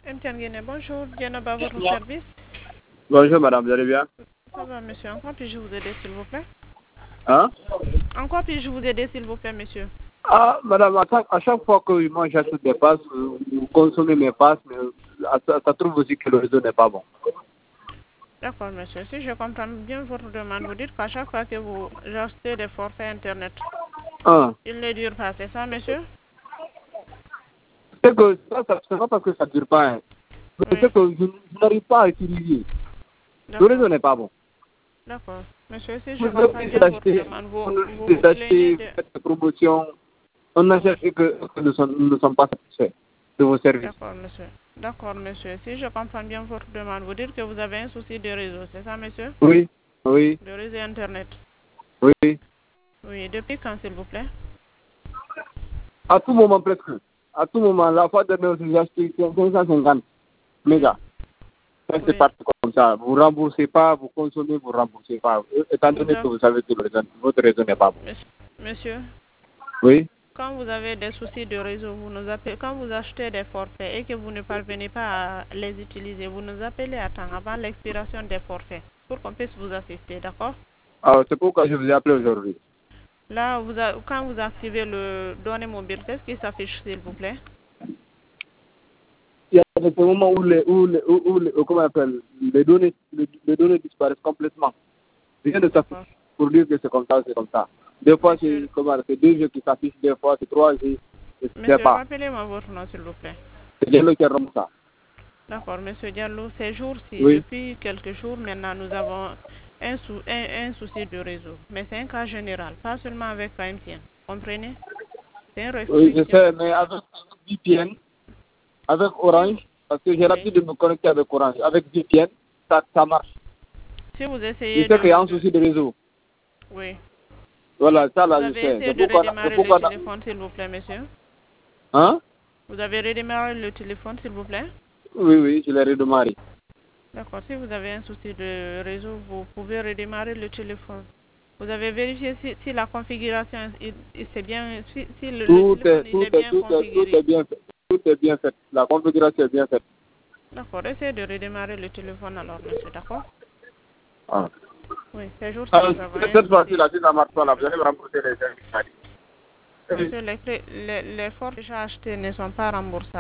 Interguéné, bonjour, Djenaba, votre service. Bonjour madame, vous allez bien? Ça va, monsieur. En quoi puis-je vous aider, s'il vous plaît? Hein? En quoi puis-je vous aider, s'il vous plaît, monsieur? Ah, madame, à chaque fois que moi j'achète des passes, vous consommez mes passes, mais ça trouve aussi que le réseau n'est pas bon. D'accord, monsieur. Si je comprends bien votre demande, vous dites qu'à chaque fois que vous achetez des forfaits Internet, Hein? il ne dure pas, c'est ça, monsieur? C'est que c'est pas parce que ça ne dure pas, hein. Oui. C'est que je n'arrive pas à utiliser. Le D'accord. réseau n'est pas bon. D'accord. Monsieur, si je Vous comprends bien votre demande, vous vous plaignez de... faites des promotions, on a cherché que nous ne sommes pas satisfaits de vos services. D'accord, monsieur. D'accord, monsieur. Si je comprends bien votre demande, vous dites que vous avez un souci de réseau, c'est ça, monsieur? Oui, oui, De réseau Internet. oui. Oui. Depuis quand, s'il vous plaît? À tout moment presque. À tout moment, la fois dernière, j'ai acheté 550 mégas. Ça, c'est Oui. parti comme ça. Vous ne remboursez pas, vous consommez, vous ne remboursez pas. Étant donné que vous savez que votre réseau n'est pas bon. Monsieur, Oui. quand vous avez des soucis de réseau, vous nous appelez. Quand vous achetez des forfaits et que vous ne parvenez pas à les utiliser, vous nous appelez à temps avant l'expiration des forfaits pour qu'on puisse vous assister, d'accord? Alors, c'est pourquoi je vous ai appelé aujourd'hui. Là, quand vous activez le données mobile, qu'est-ce qui s'affiche, s'il vous plaît? Il y a des moments comment on appelle, les données disparaissent complètement. Rien ne s'affiche pour dire que c'est comme ça, c'est comme ça. Des fois, c'est 2 jeux qui s'affichent, des fois, c'est 3 jeux. Je ne sais Monsieur, pas. rappelez-moi votre nom, s'il vous plaît. C'est Diallo qui remonte ça. D'accord, monsieur Diallo, ces jours-ci, Oui. depuis quelques jours maintenant, nous avons un souci de réseau. Mais c'est un cas général, pas seulement avec MTN. Comprenez? C'est une restriction. Oui, je sais, mais avec VPN, avec Orange, parce que j'ai l'habitude de me connecter avec Orange. Avec VPN, ça marche. Si vous essayez Je sais qu'il y a un souci de réseau. Oui. Voilà, ça Vous là, je avez sais. essayé de redémarrer le téléphone, s'il vous plaît, monsieur? Hein? Vous avez redémarré le téléphone, s'il vous plaît? Oui, oui, je l'ai redémarré. D'accord. Si vous avez un souci de réseau, vous pouvez redémarrer le téléphone. Vous avez vérifié si la configuration c'est bien, si le téléphone est bien configuré. Tout est bien fait. Tout est bien fait. La configuration est bien faite. D'accord. Essayez de redémarrer le téléphone alors, monsieur, d'accord? Ah. Oui, ces jours-ci, Alors, nous avons un cette fois-ci, souci. là, si ça ne marche pas, là, vous allez me rembourser les Monsieur, les forfaits déjà achetés ne sont pas remboursables.